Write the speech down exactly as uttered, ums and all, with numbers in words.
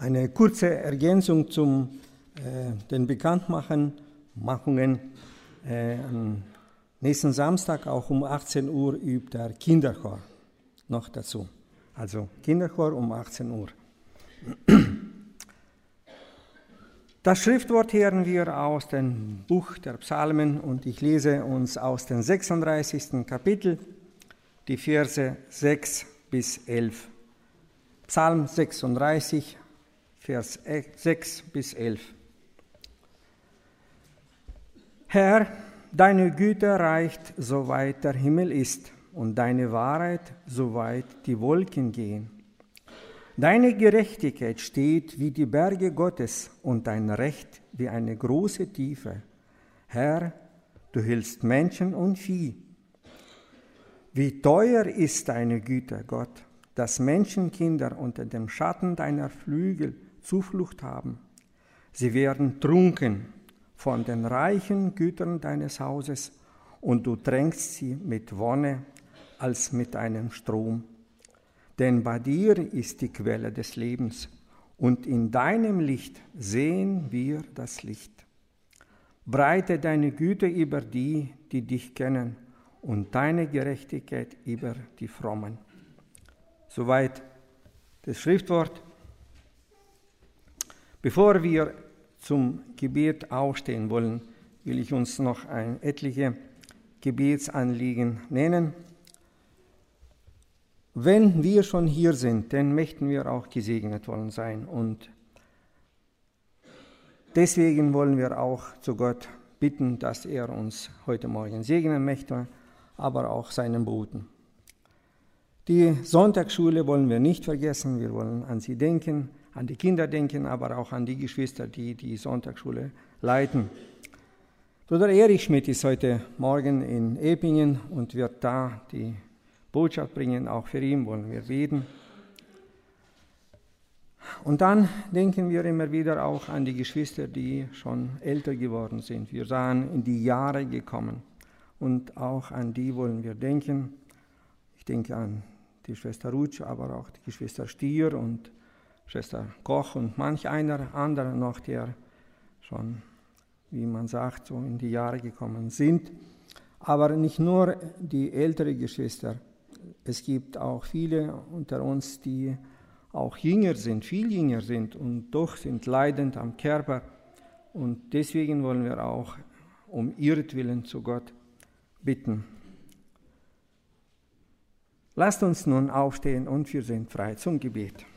Eine kurze Ergänzung zum äh, den Bekanntmachungen. Äh, am nächsten Samstag auch um achtzehn Uhr übt der Kinderchor noch dazu. Also Kinderchor um achtzehn Uhr. Das Schriftwort hören wir aus dem Buch der Psalmen und ich lese uns aus dem sechsunddreißigsten Kapitel die Verse sechs bis elf. Psalm sechsunddreißig, Vers sechs bis elf. Herr, deine Güte reicht, soweit der Himmel ist, und deine Wahrheit, soweit die Wolken gehen. Deine Gerechtigkeit steht wie die Berge Gottes und dein Recht wie eine große Tiefe. Herr, du hältst Menschen und Vieh. Wie teuer ist deine Güte, Gott, dass Menschenkinder unter dem Schatten deiner Flügel Zuflucht haben. Sie werden trunken von den reichen Gütern deines Hauses und du tränkst sie mit Wonne als mit einem Strom. Denn bei dir ist die Quelle des Lebens und in deinem Licht sehen wir das Licht. Breite deine Güte über die, die dich kennen, und deine Gerechtigkeit über die Frommen. Soweit das Schriftwort. Bevor wir zum Gebet aufstehen wollen, will ich uns noch ein, etliche Gebetsanliegen nennen. Wenn wir schon hier sind, dann möchten wir auch gesegnet wollen sein. Und deswegen wollen wir auch zu Gott bitten, dass er uns heute Morgen segnen möchte, aber auch seinen Boten. Die Sonntagsschule wollen wir nicht vergessen, wir wollen an sie denken, an die Kinder denken, aber auch an die Geschwister, die die Sonntagsschule leiten. Bruder Erich Schmidt ist heute Morgen in Epingen und wird da die Botschaft bringen, auch für ihn wollen wir beten. Und dann denken wir immer wieder auch an die Geschwister, die schon älter geworden sind. Wir sahen in die Jahre gekommen und auch an die wollen wir denken. Ich denke an die Schwester Rutsch, aber auch die Geschwister Stier und Schwester Koch und manch einer andere noch, der schon, wie man sagt, so in die Jahre gekommen sind. Aber nicht nur die älteren Geschwister. Es gibt auch viele unter uns, die auch jünger sind, viel jünger sind und doch sind leidend am Körper. Und deswegen wollen wir auch um ihretwillen zu Gott bitten. Lasst uns nun aufstehen und wir sind frei zum Gebet.